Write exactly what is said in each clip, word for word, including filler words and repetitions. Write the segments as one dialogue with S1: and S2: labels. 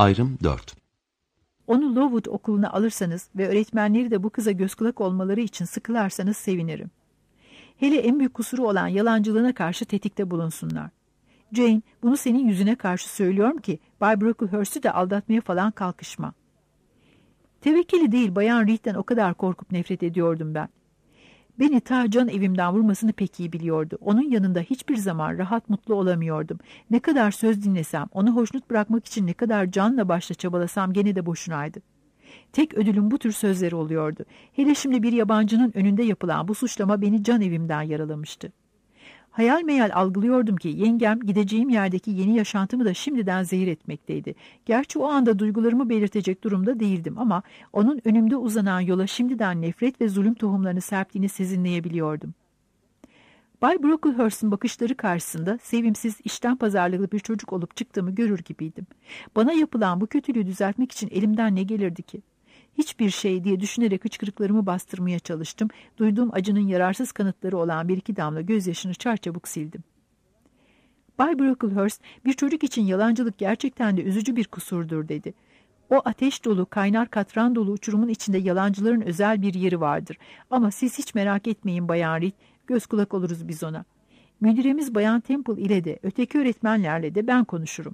S1: Ayrım dört.
S2: Onu Lowood okuluna alırsanız ve öğretmenleri de bu kıza göz kulak olmaları için sıkılarsanız sevinirim. Hele en büyük kusuru olan yalancılığına karşı tetikte bulunsunlar. Jane, bunu senin yüzüne karşı söylüyorum ki Bay Brocklehurst'ü de aldatmaya falan kalkışma. Tevekkeli değil, Bayan Reed'den o kadar korkup nefret ediyordum ben. Beni ta can evimden vurmasını pek iyi biliyordu. Onun yanında hiçbir zaman rahat mutlu olamıyordum. Ne kadar söz dinlesem, onu hoşnut bırakmak için ne kadar canla başla çabalasam gene de boşunaydı. Tek ödülüm bu tür sözleri oluyordu. Hele şimdi bir yabancının önünde yapılan bu suçlama beni can evimden yaralamıştı. Hayal meyal algılıyordum ki yengem gideceğim yerdeki yeni yaşantımı da şimdiden zehir etmekteydi. Gerçi o anda duygularımı belirtecek durumda değildim ama onun önümde uzanan yola şimdiden nefret ve zulüm tohumlarını serptiğini sezinleyebiliyordum. Bay Brocklehurst'un bakışları karşısında sevimsiz, işten pazarlıklı bir çocuk olup çıktığımı görür gibiydim. Bana yapılan bu kötülüğü düzeltmek için elimden ne gelirdi ki? Hiçbir şey diye düşünerek hıçkırıklarımı bastırmaya çalıştım. Duyduğum acının yararsız kanıtları olan bir iki damla gözyaşını çarçabuk sildim. Bay Brocklehurst, bir çocuk için yalancılık gerçekten de üzücü bir kusurdur dedi. O ateş dolu, kaynar katran dolu uçurumun içinde yalancıların özel bir yeri vardır. Ama siz hiç merak etmeyin Bayan Reed, göz kulak oluruz biz ona. Müdüremiz Bayan Temple ile de, öteki öğretmenlerle de ben konuşurum.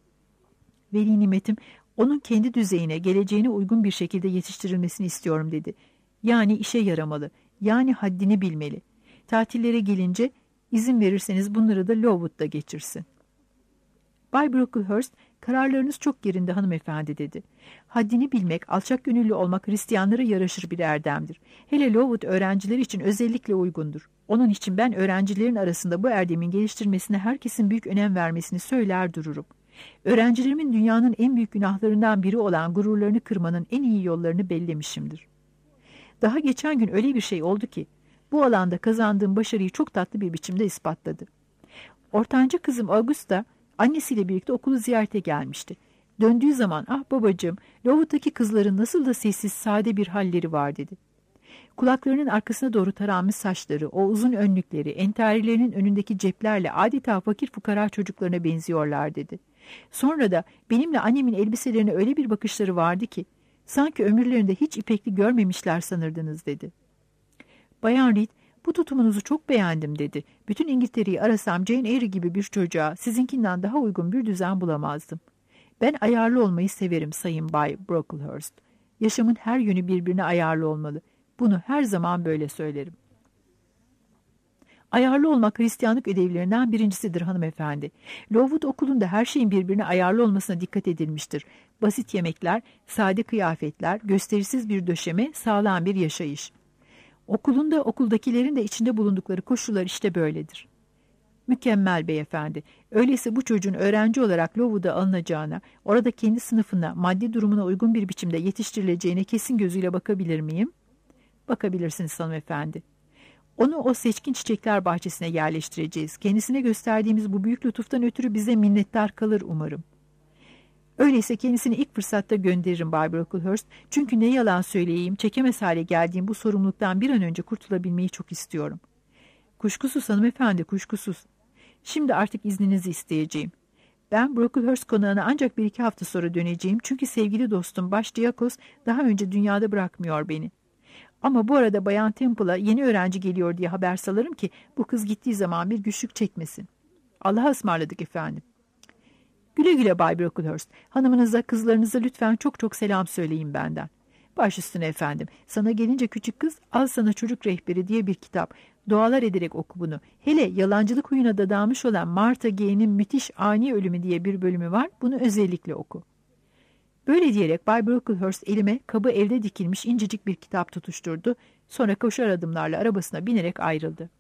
S2: Veli nimetim, onun kendi düzeyine, geleceğine uygun bir şekilde yetiştirilmesini istiyorum dedi. Yani işe yaramalı, yani haddini bilmeli. Tatillere gelince izin verirseniz bunları da Lowood'da geçirsin. Bay Brocklehurst, kararlarınız çok yerinde hanımefendi dedi. Haddini bilmek, alçak gönüllü olmak Hristiyanlara yaraşır bir erdemdir. Hele Lowood öğrencileri için özellikle uygundur. Onun için ben öğrencilerin arasında bu erdemin geliştirmesine herkesin büyük önem vermesini söyler dururum. Öğrencilerimin dünyanın en büyük günahlarından biri olan gururlarını kırmanın en iyi yollarını bellemişimdir. Daha geçen gün öyle bir şey oldu ki, bu alanda kazandığım başarıyı çok tatlı bir biçimde ispatladı. Ortanca kızım Augusta, annesiyle birlikte okulu ziyarete gelmişti. Döndüğü zaman, ah babacığım, Lowood'daki kızların nasıl da sessiz, sade bir halleri var dedi. Kulaklarının arkasına doğru taranmış saçları, o uzun önlükleri, entarilerinin önündeki ceplerle adeta fakir fukara çocuklarına benziyorlar dedi. Sonra da benimle annemin elbiselerine öyle bir bakışları vardı ki, sanki ömürlerinde hiç ipekli görmemişler sanırdınız dedi. Bayan Reed, bu tutumunuzu çok beğendim dedi. Bütün İngiltere'yi arasam Jane Eyre gibi bir çocuğa sizinkinden daha uygun bir düzen bulamazdım. Ben ayarlı olmayı severim Sayın Bay Brocklehurst. Yaşamın her yönü birbirine ayarlı olmalı. Bunu her zaman böyle söylerim. Ayarlı olmak Hristiyanlık ödevlerinden birincisidir hanımefendi. Lowood okulunda her şeyin birbirine ayarlı olmasına dikkat edilmiştir. Basit yemekler, sade kıyafetler, gösterisiz bir döşeme, sağlam bir yaşayış. Okulunda okuldakilerin de içinde bulundukları koşullar işte böyledir. Mükemmel beyefendi. Öyleyse bu çocuğun öğrenci olarak Lowood'a alınacağına, orada kendi sınıfına, maddi durumuna uygun bir biçimde yetiştirileceğine kesin gözüyle bakabilir miyim? Bakabilirsiniz hanımefendi. Onu o seçkin çiçekler bahçesine yerleştireceğiz. Kendisine gösterdiğimiz bu büyük lütuftan ötürü bize minnettar kalır umarım. Öyleyse kendisini ilk fırsatta gönderirim Bay Brocklehurst. Çünkü ne yalan söyleyeyim, çekemez hale geldiğim bu sorumluluktan bir an önce kurtulabilmeyi çok istiyorum. Kuşkusuz hanımefendi, kuşkusuz. Şimdi artık izninizi isteyeceğim. Ben Brocklehurst konağına ancak bir iki hafta sonra döneceğim. Çünkü sevgili dostum Baş Diyakos daha önce dünyada bırakmıyor beni. Ama bu arada Bayan Temple'a yeni öğrenci geliyor diye haber salarım ki bu kız gittiği zaman bir güçlük çekmesin. Allah'a ısmarladık efendim. Güle güle Bay Brocklehurst. Hanımınıza, kızlarınıza lütfen çok çok selam söyleyin benden. Baş üstüne efendim. Sana gelince küçük kız, al sana çocuk rehberi diye bir kitap. Dualar ederek oku bunu. Hele yalancılık huyuna dadanmış olan Martha Gay'nin müthiş ani ölümü diye bir bölümü var. Bunu özellikle oku. Böyle diyerek Bay Brocklehurst elime kabı evde dikilmiş incecik bir kitap tutuşturdu. Sonra koşar adımlarla arabasına binerek ayrıldı.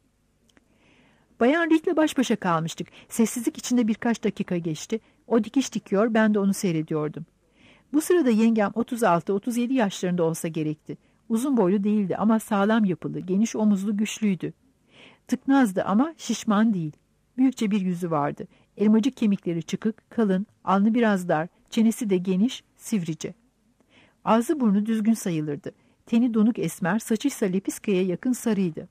S2: Bayan Reed'le baş başa kalmıştık. Sessizlik içinde birkaç dakika geçti. O dikiş dikiyor, ben de onu seyrediyordum. Bu sırada yengem otuz altı otuz yedi yaşlarında olsa gerekti. Uzun boylu değildi ama sağlam yapılı, geniş omuzlu, güçlüydü. Tıknazdı ama şişman değil. Büyükçe bir yüzü vardı. Elmacık kemikleri çıkık, kalın, alnı biraz dar, çenesi de geniş, sivrice. Ağzı burnu düzgün sayılırdı. Teni donuk esmer, saçıysa lepiskaya yakın sarıydı.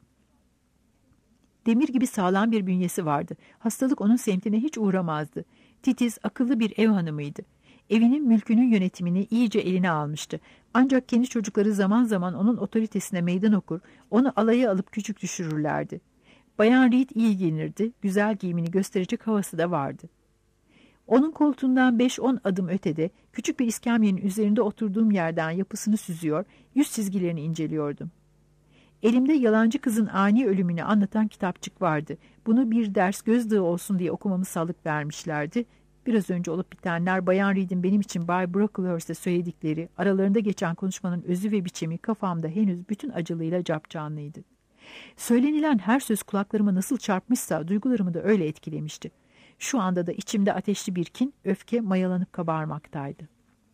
S2: Demir gibi sağlam bir bünyesi vardı. Hastalık onun semtine hiç uğramazdı. Titiz, akıllı bir ev hanımıydı. Evinin mülkünün yönetimini iyice eline almıştı. Ancak kendi çocukları zaman zaman onun otoritesine meydan okur, onu alaya alıp küçük düşürürlerdi. Bayan Reed iyi giyinirdi, güzel giyimini gösterecek havası da vardı. Onun koltuğundan beş on adım ötede, küçük bir iskemlenin üzerinde oturduğum yerden yapısını süzüyor, yüz çizgilerini inceliyordum. Elimde yalancı kızın ani ölümünü anlatan kitapçık vardı. Bunu bir ders gözdağı olsun diye okumamı salık vermişlerdi. Biraz önce olup bitenler, Bayan Reed'in benim için Bay Brocklehurst'e söyledikleri, aralarında geçen konuşmanın özü ve biçimi kafamda henüz bütün acılığıyla capcanlıydı. Söylenilen her söz kulaklarıma nasıl çarpmışsa duygularımı da öyle etkilemişti. Şu anda da içimde ateşli bir kin, öfke mayalanıp kabarmaktaydı.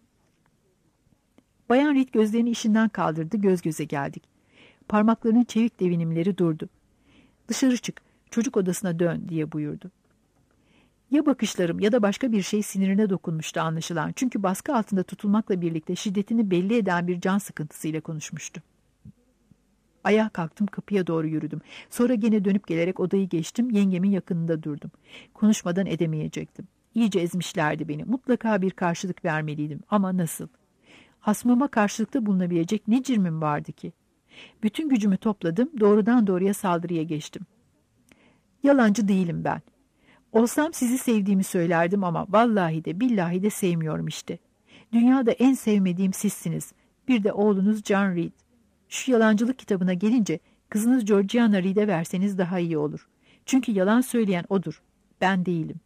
S2: Bayan Reed gözlerini işinden kaldırdı, göz göze geldik. Parmaklarının çevik devinimleri durdu. "Dışarı çık, çocuk odasına dön," diye buyurdu. Ya bakışlarım ya da başka bir şey sinirine dokunmuştu anlaşılan. Çünkü baskı altında tutulmakla birlikte şiddetini belli eden bir can sıkıntısıyla konuşmuştu. Ayağa kalktım, kapıya doğru yürüdüm. Sonra gene dönüp gelerek odayı geçtim, yengemin yakınında durdum. Konuşmadan edemeyecektim. İyice ezmişlerdi beni. Mutlaka bir karşılık vermeliydim. Ama nasıl? Hasmıma karşılıkta bulunabilecek ne cirmim vardı ki? Bütün gücümü topladım, doğrudan doğruya saldırıya geçtim. Yalancı değilim ben. Olsam sizi sevdiğimi söylerdim ama vallahi de billahi de sevmiyorum işte. Dünyada en sevmediğim sizsiniz. Bir de oğlunuz John Reed. Şu yalancılık kitabına gelince kızınız Georgiana Reed'e verseniz daha iyi olur. Çünkü yalan söyleyen odur. Ben değilim.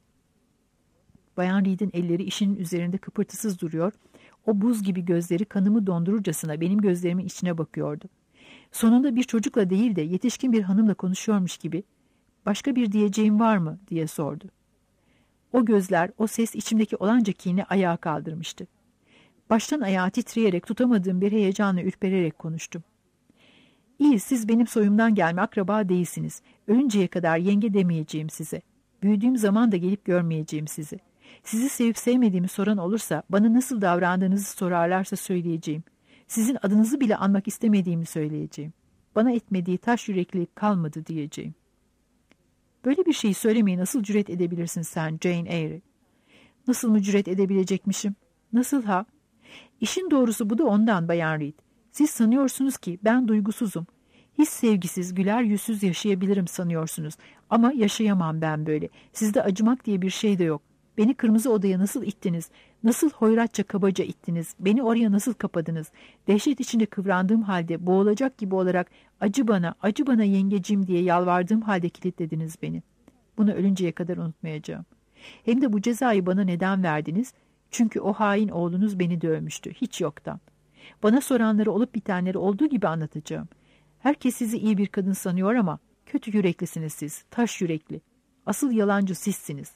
S2: Bayan Reed'in elleri işinin üzerinde kıpırtısız duruyor. O buz gibi gözleri kanımı dondururcasına benim gözlerimin içine bakıyordu. Sonunda bir çocukla değil de yetişkin bir hanımla konuşuyormuş gibi, "Başka bir diyeceğim var mı?" diye sordu. O gözler, o ses içimdeki olanca kini ayağa kaldırmıştı. Baştan ayağa titreyerek, tutamadığım bir heyecanla ürpererek konuştum. "İyi, siz benim soyumdan gelme akraba değilsiniz. Ölünceye kadar yenge demeyeceğim size. Büyüdüğüm zaman da gelip görmeyeceğim sizi. Sizi sevip sevmediğimi soran olursa, bana nasıl davrandığınızı sorarlarsa söyleyeceğim. Sizin adınızı bile anmak istemediğimi söyleyeceğim. Bana etmediği taş yüreklilik kalmadı diyeceğim." "Böyle bir şeyi söylemeye nasıl cüret edebilirsin sen Jane Eyre?" "Nasıl mı cüret edebilecekmişim? Nasıl ha? İşin doğrusu bu da ondan Bayan Reed. Siz sanıyorsunuz ki ben duygusuzum. Hiç sevgisiz, güler yüzsüz yaşayabilirim sanıyorsunuz. Ama yaşayamam ben böyle. Sizde acımak diye bir şey de yok. Beni kırmızı odaya nasıl ittiniz? Nasıl hoyratça kabaca ittiniz? Beni oraya nasıl kapadınız? Dehşet içinde kıvrandığım halde boğulacak gibi olarak acı bana, acı bana yengecim diye yalvardığım halde kilitlediniz beni. Bunu ölünceye kadar unutmayacağım. Hem de bu cezayı bana neden verdiniz? Çünkü o hain oğlunuz beni dövmüştü, hiç yoktan. Bana soranları olup bitenleri olduğu gibi anlatacağım. Herkes sizi iyi bir kadın sanıyor ama kötü yüreklisiniz siz, taş yürekli. Asıl yalancı sizsiniz."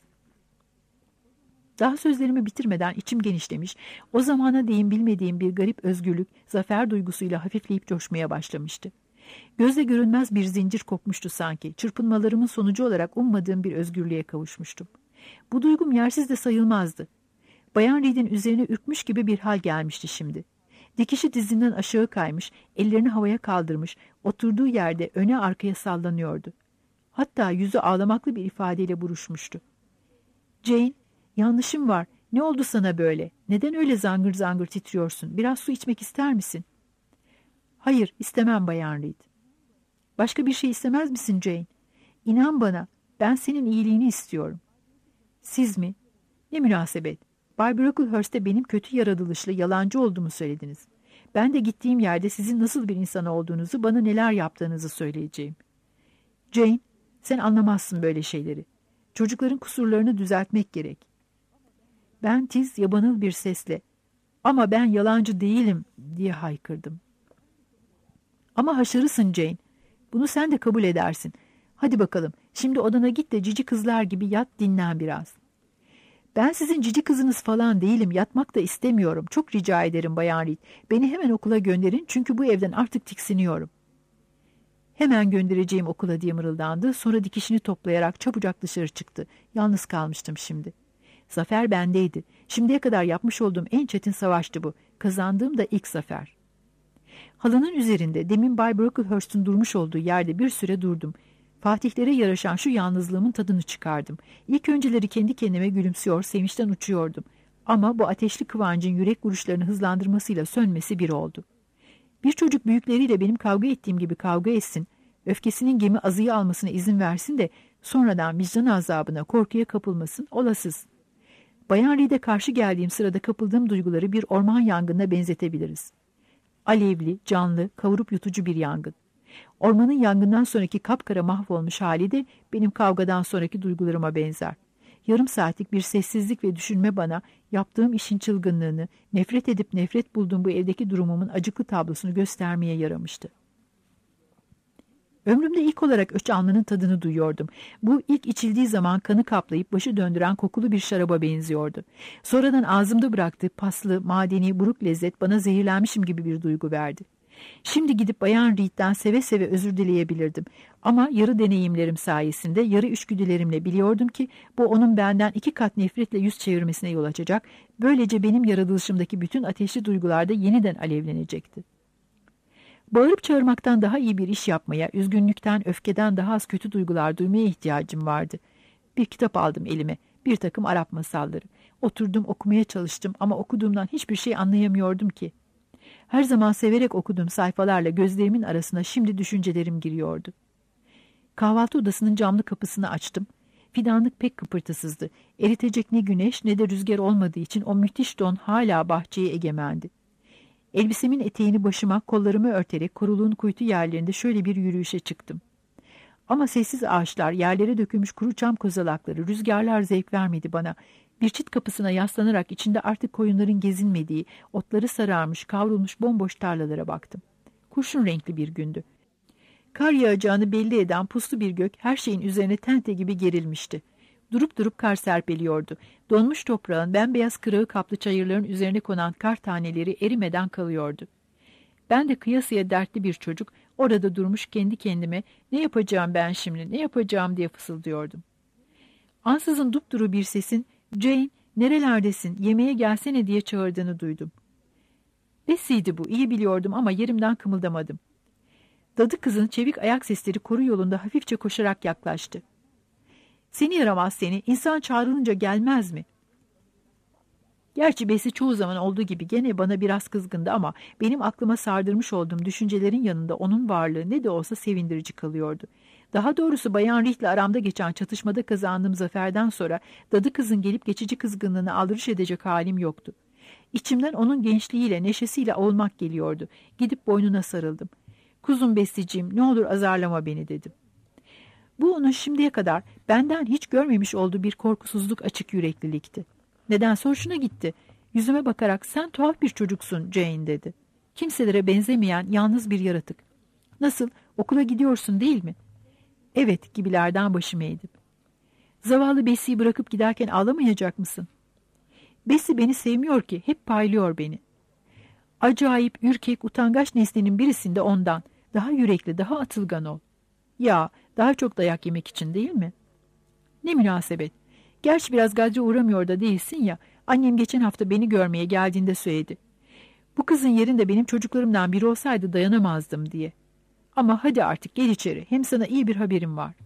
S2: Daha sözlerimi bitirmeden içim genişlemiş, o zamana değin bilmediğim bir garip özgürlük, zafer duygusuyla hafifleyip coşmaya başlamıştı. Gözle görünmez bir zincir kopmuştu sanki, çırpınmalarımın sonucu olarak ummadığım bir özgürlüğe kavuşmuştum. Bu duygum yersiz de sayılmazdı. Bayan Reed'in üzerine ürkmüş gibi bir hal gelmişti şimdi. Dikişi dizinden aşağı kaymış, ellerini havaya kaldırmış, oturduğu yerde öne arkaya sallanıyordu. Hatta yüzü ağlamaklı bir ifadeyle buruşmuştu. "Jane, yanlışım var. Ne oldu sana böyle? Neden öyle zangır zangır titriyorsun? Biraz su içmek ister misin?" "Hayır, istemem Bayan Reed." "Başka bir şey istemez misin Jane? İnan bana, ben senin iyiliğini istiyorum." "Siz mi? Ne münasebet. Bay Brocklehurst'e benim kötü yaratılışlı, yalancı olduğumu söylediniz. Ben de gittiğim yerde sizin nasıl bir insan olduğunuzu, bana neler yaptığınızı söyleyeceğim." "Jane, sen anlamazsın böyle şeyleri. Çocukların kusurlarını düzeltmek gerek." Ben tiz, yabanıl bir sesle, "Ama ben yalancı değilim," diye haykırdım. "Ama haşarısın Jane. Bunu sen de kabul edersin. Hadi bakalım, şimdi odana git de cici kızlar gibi yat, dinlen biraz." "Ben sizin cici kızınız falan değilim. Yatmak da istemiyorum. Çok rica ederim Bayan Reed. Beni hemen okula gönderin çünkü bu evden artık tiksiniyorum." "Hemen göndereceğim okula," diye mırıldandı. Sonra dikişini toplayarak çabucak dışarı çıktı. Yalnız kalmıştım şimdi. Zafer bendeydi. Şimdiye kadar yapmış olduğum en çetin savaştı bu. Kazandığım da ilk zafer. Halının üzerinde demin Bay Brocklehurst'un durmuş olduğu yerde bir süre durdum. Fatihlere yaraşan şu yalnızlığımın tadını çıkardım. İlk önceleri kendi kendime gülümsüyor, sevinçten uçuyordum. Ama bu ateşli kıvancın yürek vuruşlarını hızlandırmasıyla sönmesi bir oldu. Bir çocuk büyükleriyle benim kavga ettiğim gibi kavga etsin, öfkesinin gemi azıyı almasına izin versin de sonradan vicdan azabına, korkuya kapılmasın, olasız. Bayan Reed'e karşı geldiğim sırada kapıldığım duyguları bir orman yangınına benzetebiliriz. Alevli, canlı, kavurup yutucu bir yangın. Ormanın yangından sonraki kapkara mahvolmuş hali de benim kavgadan sonraki duygularıma benzer. Yarım saatlik bir sessizlik ve düşünme bana yaptığım işin çılgınlığını, nefret edip nefret bulduğum bu evdeki durumumun acıklı tablosunu göstermeye yaramıştı. Ömrümde ilk olarak öç almanın tadını duyuyordum. Bu ilk içildiği zaman kanı kaplayıp başı döndüren kokulu bir şaraba benziyordu. Sonradan ağzımda bıraktığı paslı, madeni, buruk lezzet bana zehirlenmişim gibi bir duygu verdi. Şimdi gidip Bayan Reed'den seve seve özür dileyebilirdim. Ama yarı deneyimlerim sayesinde, yarı içgüdülerimle biliyordum ki bu onun benden iki kat nefretle yüz çevirmesine yol açacak. Böylece benim yaratılışımdaki bütün ateşli duygular da yeniden alevlenecekti. Bağırıp çağırmaktan daha iyi bir iş yapmaya, üzgünlükten, öfkeden daha az kötü duygular duymaya ihtiyacım vardı. Bir kitap aldım elime, bir takım Arap masalları. Oturdum okumaya çalıştım ama okuduğumdan hiçbir şey anlayamıyordum ki. Her zaman severek okuduğum sayfalarla gözlerimin arasına şimdi düşüncelerim giriyordu. Kahvaltı odasının camlı kapısını açtım. Fidanlık pek kıpırtısızdı. Eritecek ne güneş ne de rüzgar olmadığı için o müthiş don hala bahçeye egemendi. Elbisemin eteğini başıma, kollarımı örterek koruluğun kuytu yerlerinde şöyle bir yürüyüşe çıktım. Ama sessiz ağaçlar, yerlere dökülmüş kuru çam kozalakları, rüzgarlar zevk vermedi bana. Bir çit kapısına yaslanarak içinde artık koyunların gezinmediği, otları sararmış, kavrulmuş bomboş tarlalara baktım. Kurşun renkli bir gündü. Kar yağacağını belli eden puslu bir gök her şeyin üzerine tente gibi gerilmişti. Durup durup kar serpeliyordu. Donmuş toprağın bembeyaz kırığı kaplı çayırların üzerine konan kar taneleri erimeden kalıyordu. Ben de kıyasıya dertli bir çocuk orada durmuş kendi kendime ne yapacağım ben şimdi, ne yapacağım diye fısıldıyordum. Ansızın dupduru bir sesin "Jane, nerelerdesin, yemeğe gelsene" diye çağırdığını duydum. Bessie'ydi bu, iyi biliyordum ama yerimden kımıldamadım. Dadı kızın çevik ayak sesleri koru yolunda hafifçe koşarak yaklaştı. "Seni yaramaz seni, insan çağrılınca gelmez mi?" Gerçi Bessie çoğu zaman olduğu gibi gene bana biraz kızgındı ama benim aklıma sardırmış olduğum düşüncelerin yanında onun varlığı ne de olsa sevindirici kalıyordu. Daha doğrusu Bayan Reed'le aramda geçen çatışmada kazandığım zaferden sonra dadı kızın gelip geçici kızgınlığını aldırış edecek halim yoktu. İçimden onun gençliğiyle, neşesiyle avulmak geliyordu. Gidip boynuna sarıldım. "Kuzum Bessie'ciğim, ne olur azarlama beni" dedim. Bu onun şimdiye kadar benden hiç görmemiş olduğu bir korkusuzluk, açık yüreklilikti. Nedense hoşuna gitti. Yüzüme bakarak "Sen tuhaf bir çocuksun Jane" dedi. Kimselere benzemeyen yalnız bir yaratık. "Nasıl, okula gidiyorsun değil mi?" "Evet" gibilerden başımı eğdim. "Zavallı Bessie'yi bırakıp giderken ağlamayacak mısın?" "Bessie beni sevmiyor ki, hep paylıyor beni." "Acayip, ürkek, utangaç nesnenin birisinde ondan. Daha yürekli, daha atılgan ol." "Ya, daha çok dayak yemek için değil mi?" "Ne münasebet. Gerçi biraz gadre uğramıyor da değilsin ya. Annem geçen hafta beni görmeye geldiğinde söyledi. Bu kızın yerinde benim çocuklarımdan biri olsaydı dayanamazdım diye. Ama hadi artık gel içeri. Hem sana iyi bir haberim var."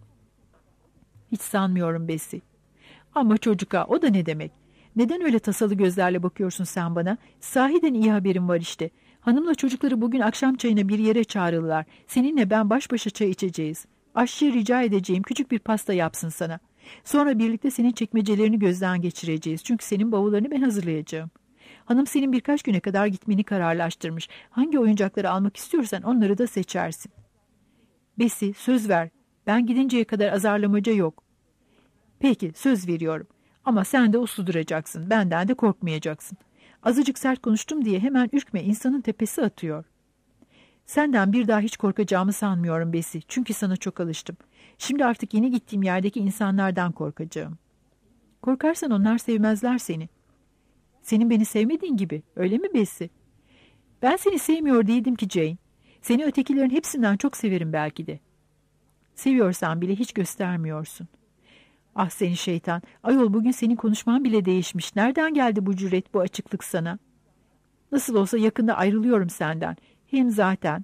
S2: "Hiç sanmıyorum Bessie." "Ama çocuğa, o da ne demek? Neden öyle tasalı gözlerle bakıyorsun sen bana? Sahiden iyi haberim var işte. Hanımla çocukları bugün akşam çayına bir yere çağrıldılar. Seninle ben baş başa çay içeceğiz. Aşçıya rica edeceğim küçük bir pasta yapsın sana. Sonra birlikte senin çekmecelerini gözden geçireceğiz. Çünkü senin bavullarını ben hazırlayacağım. Hanım senin birkaç güne kadar gitmeni kararlaştırmış. Hangi oyuncakları almak istiyorsan onları da seçersin." "Bessie, söz ver. Ben gidinceye kadar azarlamaca yok." "Peki, söz veriyorum. Ama sen de uslu duracaksın. Benden de korkmayacaksın. Azıcık sert konuştum diye hemen ürkme, insanın tepesi atıyor." "Senden bir daha hiç korkacağımı sanmıyorum Bessie. Çünkü sana çok alıştım. Şimdi artık yeni gittiğim yerdeki insanlardan korkacağım." "Korkarsan onlar sevmezler seni." "Senin beni sevmediğin gibi, öyle mi Bessie?" "Ben seni sevmiyor değildim ki Jane. Seni ötekilerin hepsinden çok severim belki de." "Seviyorsan bile hiç göstermiyorsun." "Ah seni şeytan, ayol bugün senin konuşman bile değişmiş. Nereden geldi bu cüret, bu açıklık sana?" "Nasıl olsa yakında ayrılıyorum senden. Hem zaten..."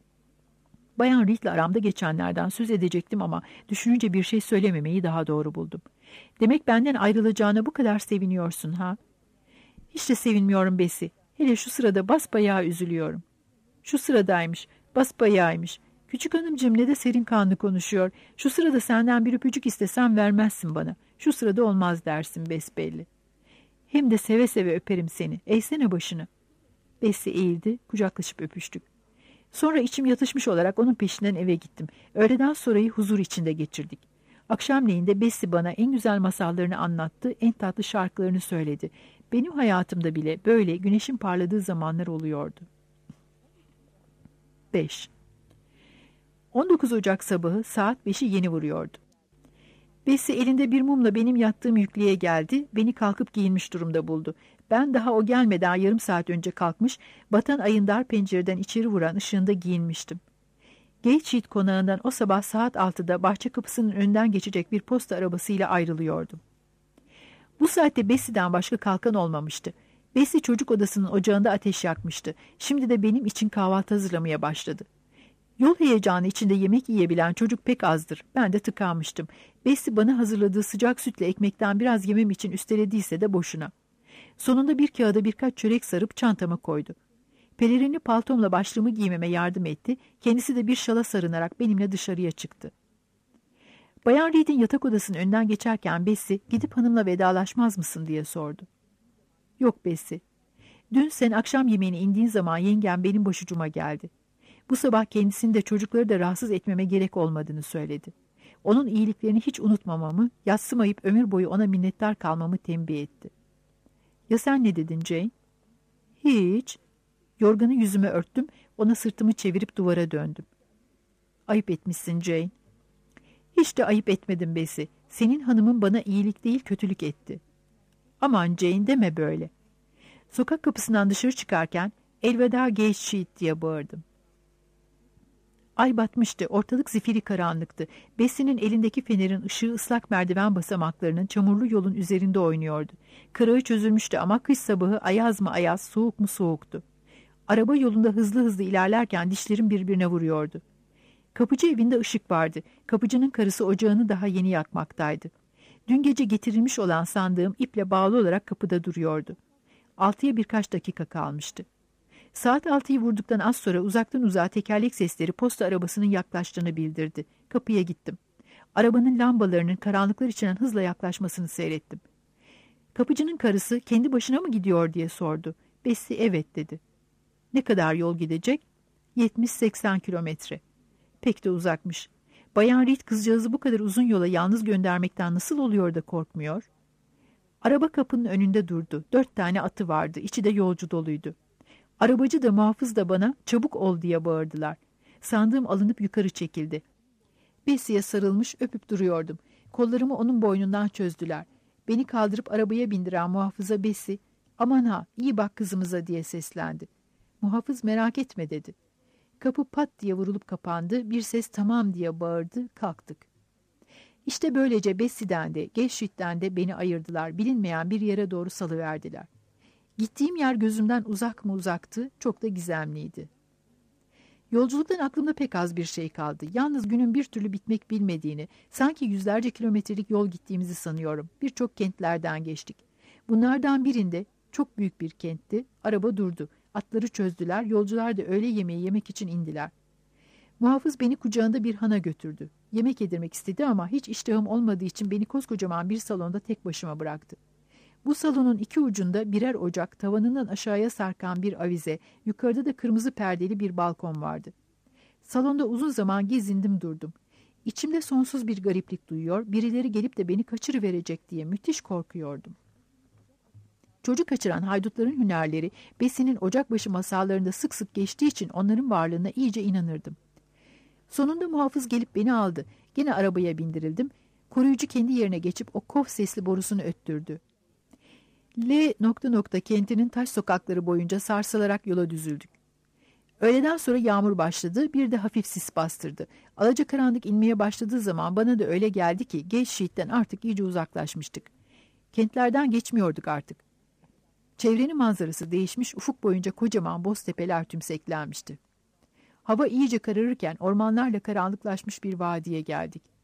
S2: Bayan Reed'le aramda geçenlerden söz edecektim ama düşününce bir şey söylememeyi daha doğru buldum. "Demek benden ayrılacağına bu kadar seviniyorsun ha?" Hiç de sevinmiyorum Besi. Hele şu sırada basbayağı üzülüyorum. Şu sıradaymış, basbayağıymış. Küçük hanımcığım ne de serin kanlı konuşuyor. Şu sırada senden bir öpücük istesem vermezsin bana. Şu sırada olmaz dersin besbelli. Hem de seve seve öperim seni. Eğsene başını. Bessi eğildi, kucaklaşıp öpüştük. Sonra içim yatışmış olarak onun peşinden eve gittim. Öğleden sonrayı huzur içinde geçirdik. Akşamleyin de Bessi bana en güzel masallarını anlattı, en tatlı şarkılarını söyledi. Benim hayatımda bile böyle güneşin parladığı zamanlar oluyordu. beş. on dokuz Ocak sabahı saat beşi yeni vuruyordu. Bessi elinde bir mumla benim yattığım yüklüğe geldi, beni kalkıp giyinmiş durumda buldu. Ben daha o gelmeden yarım saat önce kalkmış, batan ayın dar pencereden içeri vuran ışığında giyinmiştim. Gateshead konağından o sabah saat altıda bahçe kapısının önünden geçecek bir posta arabasıyla ayrılıyordum. Bu saatte Bessie'den başka kalkan olmamıştı. Bessie çocuk odasının ocağında ateş yakmıştı. Şimdi de benim için kahvaltı hazırlamaya başladı. Yol heyecanı içinde yemek yiyebilen çocuk pek azdır. Ben de tıkanmıştım. Bessie bana hazırladığı sıcak sütle ekmekten biraz yemem için üstelediyse de boşuna. Sonunda bir kağıda birkaç çörek sarıp çantama koydu. Pelerinli paltomla başlığımı giymeme yardım etti. Kendisi de bir şala sarınarak benimle dışarıya çıktı. Bayan Reed'in yatak odasının önünden geçerken Bessie, gidip hanımla vedalaşmaz mısın diye sordu. Yok Bessie. Dün sen akşam yemeğine indiğin zaman yengem benim başucuma geldi. Bu sabah kendisini de çocukları da rahatsız etmeme gerek olmadığını söyledi. Onun iyiliklerini hiç unutmamamı, yadsımayıp ömür boyu ona minnettar kalmamı tembih etti. Ya sen ne dedin Jane? Hiç. Yorganı yüzüme örttüm, ona sırtımı çevirip duvara döndüm. Ayıp etmişsin Jane. Hiç de ayıp etmedim Bessie. Senin hanımın bana iyilik değil kötülük etti. Aman Jane deme böyle. Sokak kapısından dışarı çıkarken elveda Gateshead diye bağırdım. Ay batmıştı, ortalık zifiri karanlıktı. Bessie'nin elindeki fenerin ışığı ıslak merdiven basamaklarının çamurlu yolun üzerinde oynuyordu. Kırağı çözülmüştü ama kış sabahı ayaz mı ayaz, soğuk mu soğuktu. Araba yolunda hızlı hızlı ilerlerken dişlerim birbirine vuruyordu. Kapıcı evinde ışık vardı. Kapıcının karısı ocağını daha yeni yakmaktaydı. Dün gece getirilmiş olan sandığım iple bağlı olarak kapıda duruyordu. Altıya birkaç dakika kalmıştı. Saat altıyı vurduktan az sonra uzaktan uzağa tekerlek sesleri posta arabasının yaklaştığını bildirdi. Kapıya gittim. Arabanın lambalarının karanlıklar içinden hızla yaklaşmasını seyrettim. Kapıcının karısı kendi başına mı gidiyor diye sordu. Bessie evet dedi. Ne kadar yol gidecek? yetmiş seksen kilometre. Pek de uzakmış. Bayan Reed kızcağızı bu kadar uzun yola yalnız göndermekten nasıl oluyor da korkmuyor? Araba kapının önünde durdu. Dört tane atı vardı. İçi de yolcu doluydu. Arabacı da muhafız da bana çabuk ol diye bağırdılar. Sandığım alınıp yukarı çekildi. Bessie'ye sarılmış öpüp duruyordum. Kollarımı onun boynundan çözdüler. Beni kaldırıp arabaya bindiren muhafıza Bessie, aman ha iyi bak kızımıza diye seslendi. Muhafız merak etme dedi. Kapı pat diye vurulup kapandı. Bir ses tamam diye bağırdı. Kalktık. İşte böylece Bessie'den de Gateshead'den de beni ayırdılar. Bilinmeyen bir yere doğru salıverdiler. Gittiğim yer gözümden uzak mı uzaktı, çok da gizemliydi. Yolculuktan aklımda pek az bir şey kaldı. Yalnız günün bir türlü bitmek bilmediğini, sanki yüzlerce kilometrelik yol gittiğimizi sanıyorum. Birçok kentlerden geçtik. Bunlardan birinde, çok büyük bir kentti, araba durdu. Atları çözdüler, yolcular da öğle yemeği yemek için indiler. Muhafız beni kucağında bir hana götürdü. Yemek yedirmek istedi ama hiç iştahım olmadığı için beni koskocaman bir salonda tek başıma bıraktı. Bu salonun iki ucunda birer ocak, tavanından aşağıya sarkan bir avize, yukarıda da kırmızı perdeli bir balkon vardı. Salonda uzun zaman gezindim durdum. İçimde sonsuz bir gariplik duyuyor, birileri gelip de beni kaçırıverecek diye müthiş korkuyordum. Çocuk kaçıran haydutların hünerleri, Bessie'nin ocakbaşı masallarında sık sık geçtiği için onların varlığına iyice inanırdım. Sonunda muhafız gelip beni aldı. Gene arabaya bindirildim. Koruyucu kendi yerine geçip o kof sesli borusunu öttürdü. L nokta nokta kentinin taş sokakları boyunca sarsılarak yola düzüldük. Öğleden sonra yağmur başladı, bir de hafif sis bastırdı. Alacakaranlık inmeye başladığı zaman bana da öyle geldi ki Gateshead'den artık iyice uzaklaşmıştık. Kentlerden geçmiyorduk artık. Çevrenin manzarası değişmiş, ufuk boyunca kocaman boz tepeler tümseklenmişti. Hava iyice kararırken ormanlarla karanlıklaşmış bir vadiye geldik.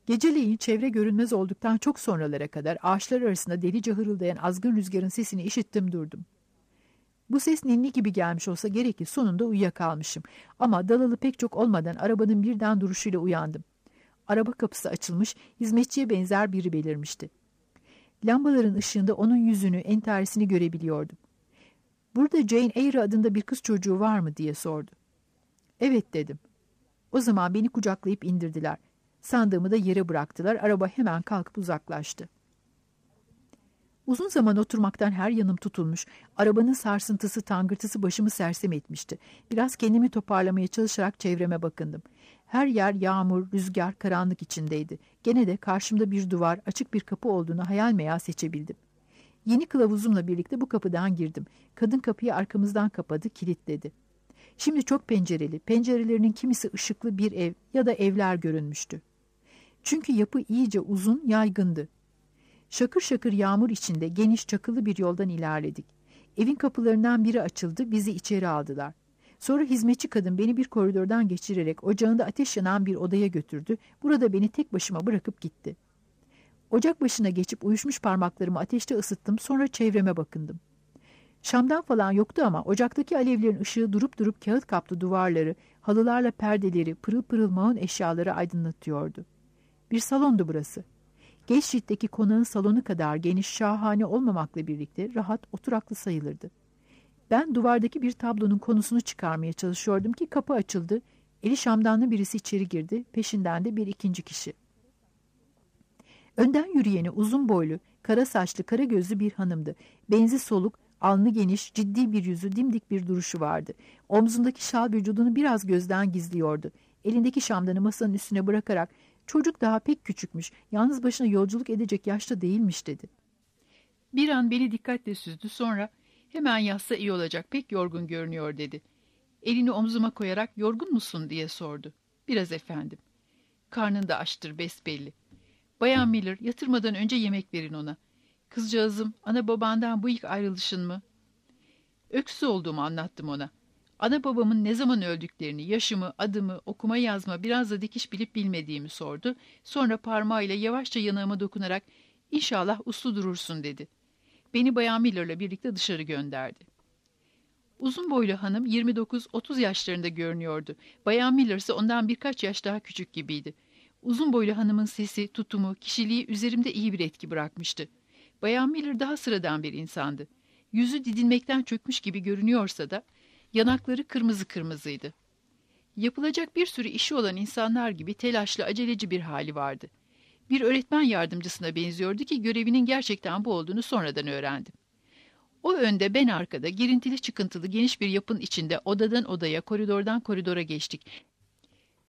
S2: Geceleyin çevre görünmez olduktan çok sonralara kadar ağaçlar arasında delice hırıldayan azgın rüzgarın sesini işittim durdum. Bu ses ninni gibi gelmiş olsa gerek ki sonunda uyuyakalmışım. Ama dalalı pek çok olmadan arabanın birden duruşuyla uyandım. Araba kapısı açılmış, hizmetçiye benzer biri belirmişti. Lambaların ışığında onun yüzünü, entarisini görebiliyordum. "Burada Jane Eyre adında bir kız çocuğu var mı?" diye sordu. "Evet," dedim. O zaman beni kucaklayıp indirdiler. Sandığımı da yere bıraktılar. Araba hemen kalkıp uzaklaştı. Uzun zaman oturmaktan her yanım tutulmuş, arabanın sarsıntısı, tangırtısı başımı sersem etmişti. Biraz kendimi toparlamaya çalışarak çevreme bakındım. Her yer yağmur, rüzgar, karanlık içindeydi. Gene de karşımda bir duvar, açık bir kapı olduğunu hayal meyal seçebildim. Yeni kılavuzumla birlikte bu kapıdan girdim. Kadın kapıyı arkamızdan kapadı, kilitledi. Şimdi çok pencereli, pencerelerinin kimisi ışıklı bir ev ya da evler görünmüştü. Çünkü yapı iyice uzun, yaygındı. Şakır şakır yağmur içinde geniş çakılı bir yoldan ilerledik. Evin kapılarından biri açıldı, bizi içeri aldılar. Sonra hizmetçi kadın beni bir koridordan geçirerek ocağında ateş yanan bir odaya götürdü. Burada beni tek başıma bırakıp gitti. Ocak başına geçip uyuşmuş parmaklarımı ateşte ısıttım, sonra çevreme bakındım. Şamdan falan yoktu ama ocaktaki alevlerin ışığı durup durup kağıt kaplı duvarları, halılarla perdeleri, pırıl pırıl mahun eşyaları aydınlatıyordu. Bir salondu burası. Geçit'teki konağın salonu kadar geniş, şahane olmamakla birlikte rahat, oturaklı sayılırdı. Ben duvardaki bir tablonun konusunu çıkarmaya çalışıyordum ki kapı açıldı. Eli şamdanlı birisi içeri girdi, peşinden de bir ikinci kişi. Önden yürüyeni uzun boylu, kara saçlı, kara gözlü bir hanımdı. Benzi soluk, alnı geniş, ciddi bir yüzü, dimdik bir duruşu vardı. Omzundaki şal vücudunu biraz gözden gizliyordu. Elindeki şamdanı masanın üstüne bırakarak, "Çocuk daha pek küçükmüş, yalnız başına yolculuk edecek yaşta değilmiş," dedi. Bir an beni dikkatle süzdü, sonra "Hemen yatsa iyi olacak, pek yorgun görünüyor," dedi. Elini omzuma koyarak "Yorgun musun?" diye sordu. "Biraz efendim." "Karnın da açtır besbelli. Bayan Miller, yatırmadan önce yemek verin ona. Kızcağızım, ana babandan bu ilk ayrılışın mı?" Öksüz olduğumu anlattım ona. Ana babamın ne zaman öldüklerini, yaşımı, adımı, okuma yazma, biraz da dikiş bilip bilmediğimi sordu. Sonra parmağıyla yavaşça yanağıma dokunarak "İnşallah uslu durursun," dedi. Beni Bayan Miller'la birlikte dışarı gönderdi. Uzun boylu hanım yirmi dokuz otuz yaşlarında görünüyordu. Bayan Miller ise ondan birkaç yaş daha küçük gibiydi. Uzun boylu hanımın sesi, tutumu, kişiliği üzerimde iyi bir etki bırakmıştı. Bayan Miller daha sıradan bir insandı. Yüzü didinmekten çökmüş gibi görünüyorsa da yanakları kırmızı kırmızıydı. Yapılacak bir sürü işi olan insanlar gibi telaşlı, aceleci bir hali vardı. Bir öğretmen yardımcısına benziyordu ki görevinin gerçekten bu olduğunu sonradan öğrendim. O önde, ben arkada, girintili çıkıntılı geniş bir yapının içinde odadan odaya, koridordan koridora geçtik.